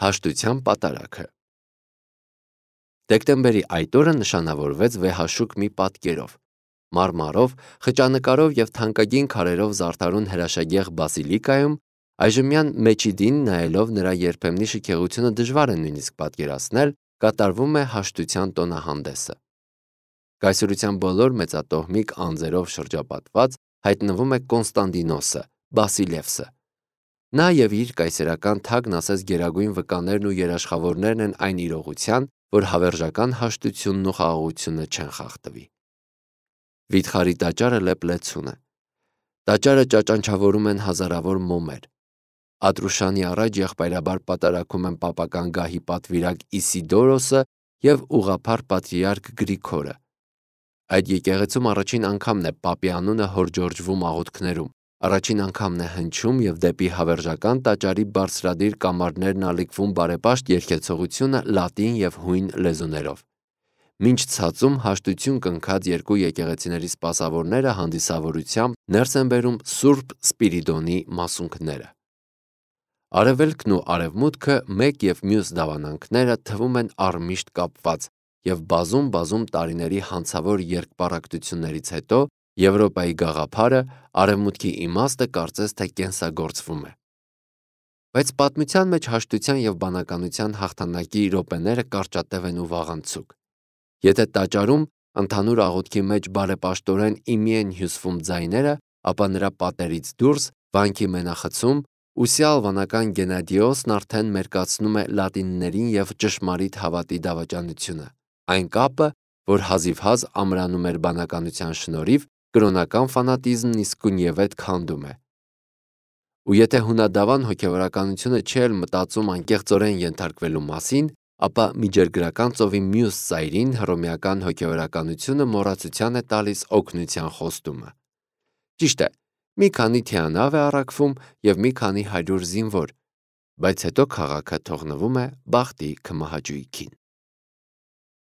Հաշտության պատարագը։ Դեկտեմբերի այդ օրը նշանավորվեց վեհաշուկ մի պատկերով, մարմարով, խճանկարով և թանկագին քարերով զարդարուն հրաշագեղ բասիլիկայում, այժմյան Մեջիդին նայելով նրա երբեմնի շքեղությունը դժվար է նույնիսկ պատկերացնել, կատարվում է հաշտության տոնահանդեսը։ Կայսրության բոլոր մեծատոհմիկ անձերով շրջապատված հայտնվում է Կոնստանդինոսը, Բասիլևսը։ Նա և իր կայսերական թագն ասես գերագույն վկաներն ու երաշխավորներն են այն իրողության, որ հավերժական հաշտությունն ու խաղաղությունը չեն խախտվի։ Վիթխարի տաճարը լեփլեցուն է։ Տաճարը ճաճանչավորում են հազարավոր մոմեր։ Ատրուշանի առաջ եղբայրաբար պատարագում են պապական գահի պատվիրակ Իսիդորոսը և ուղղափառ պատրիարք Գրիգորը։ Այդ եկեղեցում առաջին անգամն է պապի անունը հորջորջվում աղոթքներում, առաջին անգամն է հնչում և դեպի հավերժական տաճարի բարձրադիր կամարներն ալիքվում բարեպաշտ երգեցողությունը լատին և հույն լեզուներով։ Մինչ ցածում հաշտություն կնքած երկու եկեղեցիների սպասավորները հանդիսավորությամբ ներս են բերում Սուրբ Սպիրիդոնի մասունքները։ Արևելքն ու արևմուտքը մեկ և մյուս դավանանքները թվում են առմիշտ կապված և բազում տարիների հանցավոր երկպառակտություններից հետո Եվրոպայի գաղափարը, արևմուտքի իմաստը կարծես թե կենսագործվում է։ Բայց պատմության մեջ հաշտության և բանականության հաղթանակի րոպեները կարճատև են ու վաղանցուկ։ Եթե տաճարում ընդհանուր աղոթքի մեջ բարեպաշտորեն իմի են հյուսվում ձայները, ապա նրա պատերից դուրս, վանքի մենախցում, ուսյալ վանական Գենադիոսն արդեն մերկացնում է լատիններին և ճշմարիտ հավատի դավաճանությունը, այն կապը, որ հազիվհազ ամրանում էր բանականության շնորհիվ, կրոնական ֆանատիզմն իսկույնևեթ քանդում է։ Ու եթե հունադավան հոգևորականությունը չի էլ մտածում անկեղծորեն ենթարկվելու մասին, ապա Միջերգրական ծովի մյուս ծայրին հռոմեական հոգևորականությունը մոռացության է տալիս օգնության խոստումը։ Ճիշտ է, մի քանի թիանավ է առաքվում և մի քանի հարյուր զինվոր, բայց հետո քաղաքը թողնվում է բախտի քմահաճույքին։